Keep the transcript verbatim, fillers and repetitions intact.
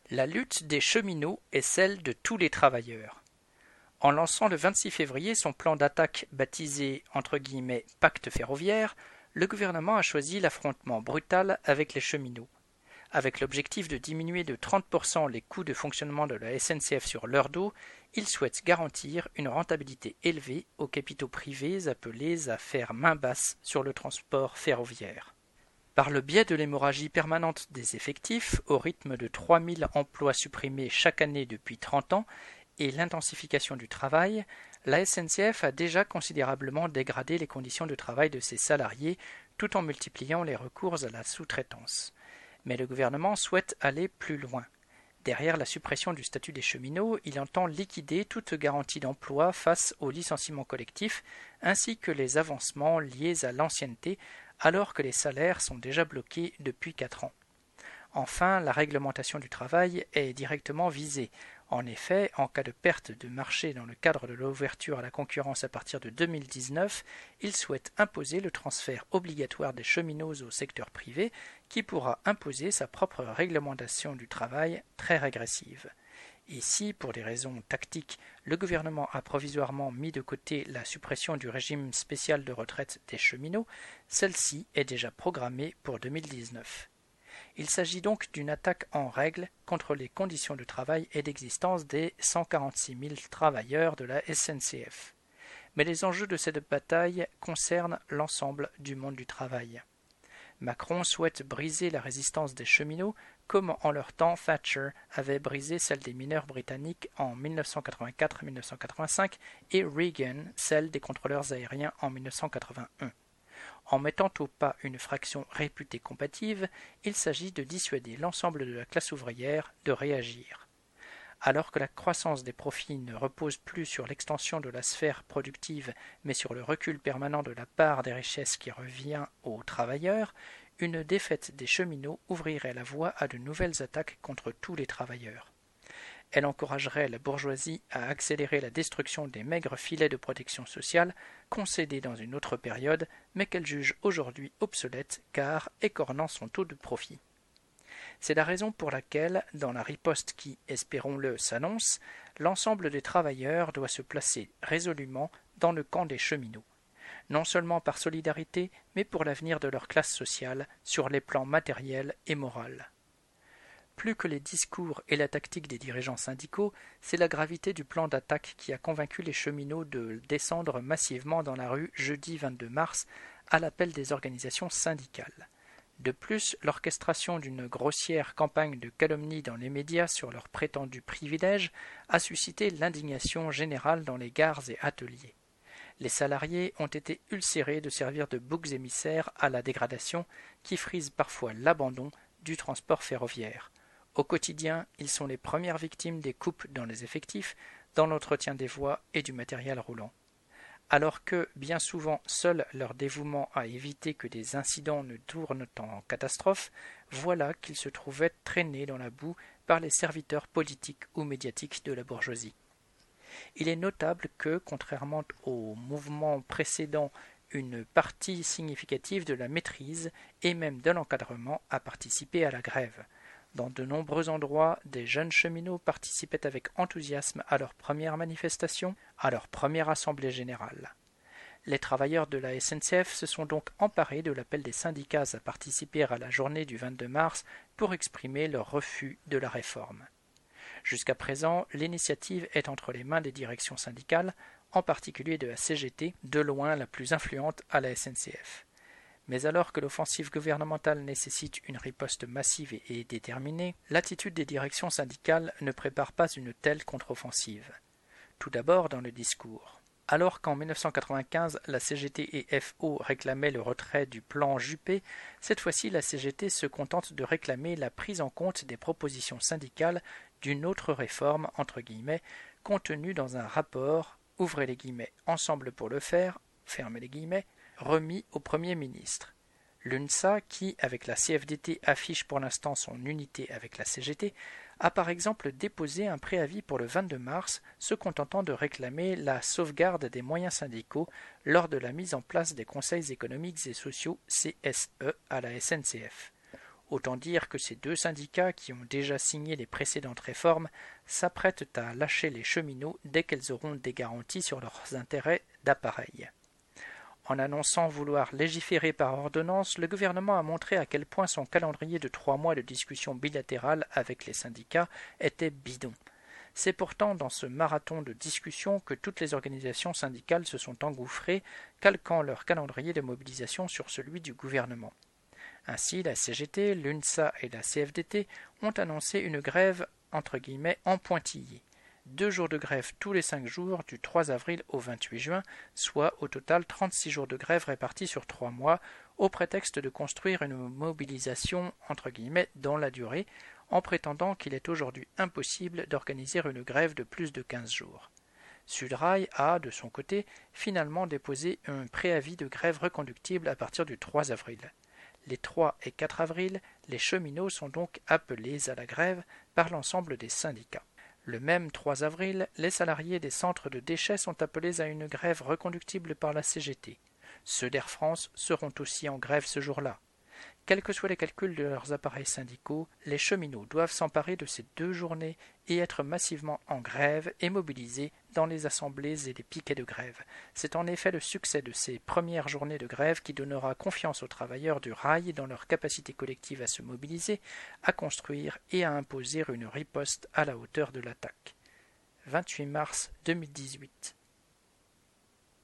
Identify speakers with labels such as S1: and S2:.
S1: La lutte des cheminots est celle de tous les travailleurs. En lançant le vingt-six février son plan d'attaque baptisé entre guillemets « pacte ferroviaire », le gouvernement a choisi l'affrontement brutal avec les cheminots. Avec l'objectif de diminuer de trente pour cent les coûts de fonctionnement de la S N C F sur leur dos, il souhaite garantir une rentabilité élevée aux capitaux privés appelés à faire main basse sur le transport ferroviaire. Par le biais de l'hémorragie permanente des effectifs, au rythme de trois mille emplois supprimés chaque année depuis trente ans, et l'intensification du travail, la S N C F a déjà considérablement dégradé les conditions de travail de ses salariés tout en multipliant les recours à la sous-traitance. Mais le gouvernement souhaite aller plus loin. Derrière la suppression du statut des cheminots, il entend liquider toute garantie d'emploi face aux licenciements collectifs ainsi que les avancements liés à l'ancienneté alors que les salaires sont déjà bloqués depuis quatre ans. Enfin, la réglementation du travail est directement visée. En effet, en cas de perte de marché dans le cadre de l'ouverture à la concurrence à partir de deux mille dix-neuf, il souhaite imposer le transfert obligatoire des cheminots au secteur privé, qui pourra imposer sa propre réglementation du travail très régressive. Ici, pour des raisons tactiques, le gouvernement a provisoirement mis de côté la suppression du régime spécial de retraite des cheminots. Celle-ci est déjà programmée pour deux mille dix-neuf. Il s'agit donc d'une attaque en règle contre les conditions de travail et d'existence des cent quarante-six mille travailleurs de la S N C F. Mais les enjeux de cette bataille concernent l'ensemble du monde du travail. Macron souhaite briser la résistance des cheminots comme en leur temps Thatcher avait brisé celle des mineurs britanniques en mille neuf cent quatre-vingt-quatre mille neuf cent quatre-vingt-cinq et Reagan celle des contrôleurs aériens en mille neuf cent quatre-vingt-un. En mettant au pas une fraction réputée combative, il s'agit de dissuader l'ensemble de la classe ouvrière de réagir. Alors que la croissance des profits ne repose plus sur l'extension de la sphère productive, mais sur le recul permanent de la part des richesses qui revient aux travailleurs, une défaite des cheminots ouvrirait la voie à de nouvelles attaques contre tous les travailleurs. Elle encouragerait la bourgeoisie à accélérer la destruction des maigres filets de protection sociale concédés dans une autre période, mais qu'elle juge aujourd'hui obsolètes car écornant son taux de profit. C'est la raison pour laquelle, dans la riposte qui, espérons-le, s'annonce, l'ensemble des travailleurs doit se placer résolument dans le camp des cheminots, non seulement par solidarité, mais pour l'avenir de leur classe sociale sur les plans matériel et moral. Plus que les discours et la tactique des dirigeants syndicaux, c'est la gravité du plan d'attaque qui a convaincu les cheminots de descendre massivement dans la rue jeudi vingt-deux mars à l'appel des organisations syndicales. De plus, l'orchestration d'une grossière campagne de calomnie dans les médias sur leurs prétendus privilèges a suscité l'indignation générale dans les gares et ateliers. Les salariés ont été ulcérés de servir de boucs émissaires à la dégradation qui frise parfois l'abandon du transport ferroviaire. Au quotidien, ils sont les premières victimes des coupes dans les effectifs, dans l'entretien des voies et du matériel roulant. Alors que, bien souvent, seul leur dévouement à éviter que des incidents ne tournent en catastrophe, voilà qu'ils se trouvaient traînés dans la boue par les serviteurs politiques ou médiatiques de la bourgeoisie. Il est notable que, contrairement au mouvement précédent, une partie significative de la maîtrise et même de l'encadrement a participé à la grève. Dans de nombreux endroits, des jeunes cheminots participaient avec enthousiasme à leur première manifestation, à leur première assemblée générale. Les travailleurs de la S N C F se sont donc emparés de l'appel des syndicats à participer à la journée du vingt-deux mars pour exprimer leur refus de la réforme. Jusqu'à présent, l'initiative est entre les mains des directions syndicales, en particulier de la C G T, de loin la plus influente à la S N C F. Mais alors que l'offensive gouvernementale nécessite une riposte massive et déterminée, l'attitude des directions syndicales ne prépare pas une telle contre-offensive. Tout d'abord dans le discours. Alors qu'en mille neuf cent quatre-vingt-quinze, la C G T et F O réclamaient le retrait du plan Juppé, cette fois-ci la C G T se contente de réclamer la prise en compte des propositions syndicales d'une autre réforme, entre guillemets, contenue dans un rapport, ouvrez les guillemets, ensemble pour le faire, fermez les guillemets, remis au Premier ministre. L'U N S A, qui, avec la C F D T, affiche pour l'instant son unité avec la C G T, a par exemple déposé un préavis pour le vingt-deux mars, se contentant de réclamer la sauvegarde des moyens syndicaux lors de la mise en place des conseils économiques et sociaux C S E à la S N C F. Autant dire que ces deux syndicats, qui ont déjà signé les précédentes réformes, s'apprêtent à lâcher les cheminots dès qu'elles auront des garanties sur leurs intérêts d'appareil. En annonçant vouloir légiférer par ordonnance, le gouvernement a montré à quel point son calendrier de trois mois de discussions bilatérales avec les syndicats était bidon. C'est pourtant dans ce marathon de discussions que toutes les organisations syndicales se sont engouffrées, calquant leur calendrier de mobilisation sur celui du gouvernement. Ainsi, la C G T, l'UNSA et la C F D T ont annoncé une grève entre guillemets en pointillé. Deux jours de grève tous les cinq jours du trois avril au vingt-huit juin, soit au total trente-six jours de grève répartis sur trois mois, au prétexte de construire une mobilisation entre guillemets dans la durée, en prétendant qu'il est aujourd'hui impossible d'organiser une grève de plus de quinze jours. Sudrail a, de son côté, finalement déposé un préavis de grève reconductible à partir du trois avril. Les trois et quatre avril, les cheminots sont donc appelés à la grève par l'ensemble des syndicats. Le même trois avril, les salariés des centres de déchets sont appelés à une grève reconductible par la C G T. Ceux d'Air France seront aussi en grève ce jour-là. Quels que soient les calculs de leurs appareils syndicaux, les cheminots doivent s'emparer de ces deux journées et être massivement en grève et mobilisés dans les assemblées et les piquets de grève. C'est en effet le succès de ces premières journées de grève qui donnera confiance aux travailleurs du rail dans leur capacité collective à se mobiliser, à construire et à imposer une riposte à la hauteur de l'attaque. vingt-huit mars deux mille dix-huit